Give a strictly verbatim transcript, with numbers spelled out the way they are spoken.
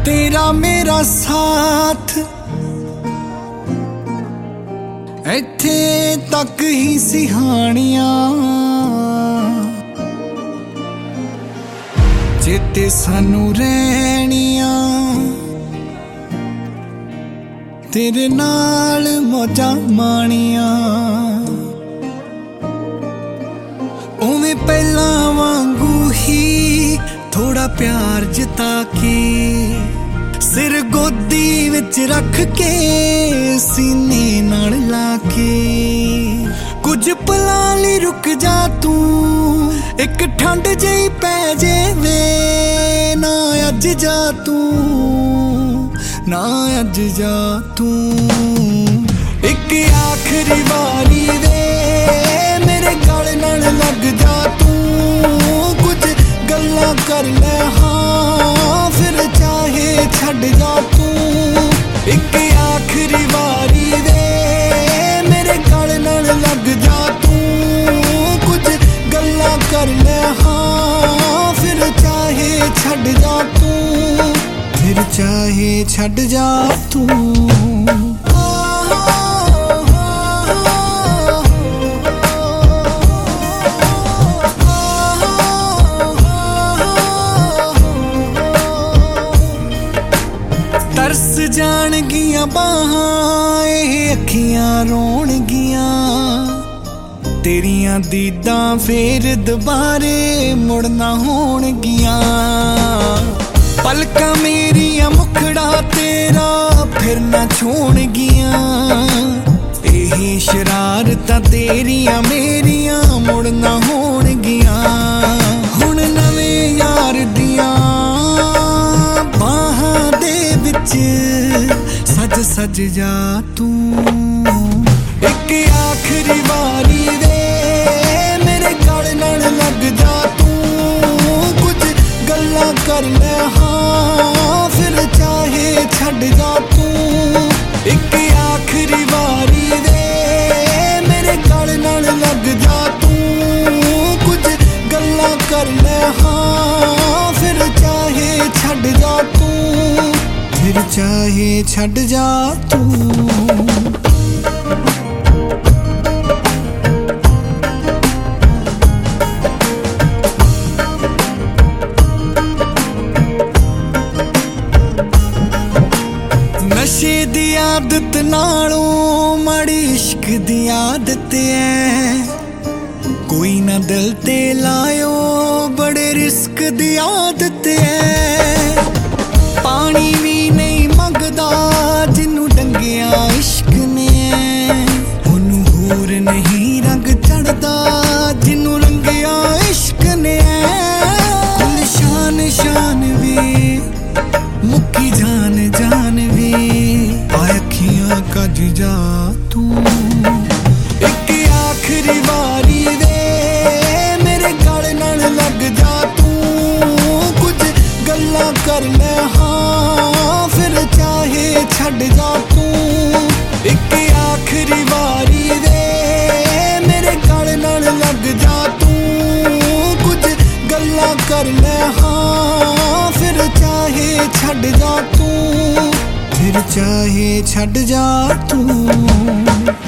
तेरा मेरा साथ इत्थे तक ही सिहानियां चेते सानू रहनियां तेरे नाल मौजा माणियां उवें पहला वांगू ही थोड़ा प्यार जता के सिर गोदी विच रख के सीने नाल लाके कुछ पलां लई रुक जा तू एक ठंड जही पै जावे ना अज जा तू ना अज जा तू एक आखिरी बारी वे मेरे गल नाल लग जा तू कुछ गल्लां कर ले हाँ फिर चाहे छड़ जा तू एक आखिरी बारी वे मेरे गल नाल लग जा तू कुछ गल्लां कर ले हाँ फिर चाहे छड़ जा तू फिर चाहे छड़ जा तू तरस जाणगियां बाहां एह अखियां रोणगियां तेरियां दीदां फेर दुबारे मुड़ना होणगियां पलकां मेरियां मुखड़ा तेरा फिर ना छोड़गियां एह शरारतां तेरियां मेरियां मुड़ना होणगियां हुण नवें यार दियां बाहां दे विच सज सज जा तू एक आखिरी बारी वे मेरे गल नाल लग जा तू कुछ गल्लां कर ले हाँ फिर चाहे छड़ जा तू एक आखिरी बारी वे मेरे गल नाल लग जा तू कुछ गल्लां कर ले हाँ फिर चाहे छड़ जा तू फिर चाहे छड़ जा तू नशे दी आदत नालों माड़ी इश्क दी आदत है कोई ना दिल ते लायो बड़े रिस्क दी आदत है पानी भी नहीं मंगदा जिन्नू डंगिया इश्क ने ओनू होर नहीं रंग चढ़दा जिन्नू रंगिया इश्क ने कुल शान शान वे मुक्की जान जान वे अखियां कज जा तू एक आखिरी बारी वे मेरे गल नाल लग जा तू कुछ गल्लां कर ले हाँ फिर चाहे छड़ जा तू एक आखिरी बारी वे मेरे गल नाल लग जा तू कुछ गल्लां कर ले हाँ फिर चाहे छड़ जा तू फिर चाहे छड़ जा तू।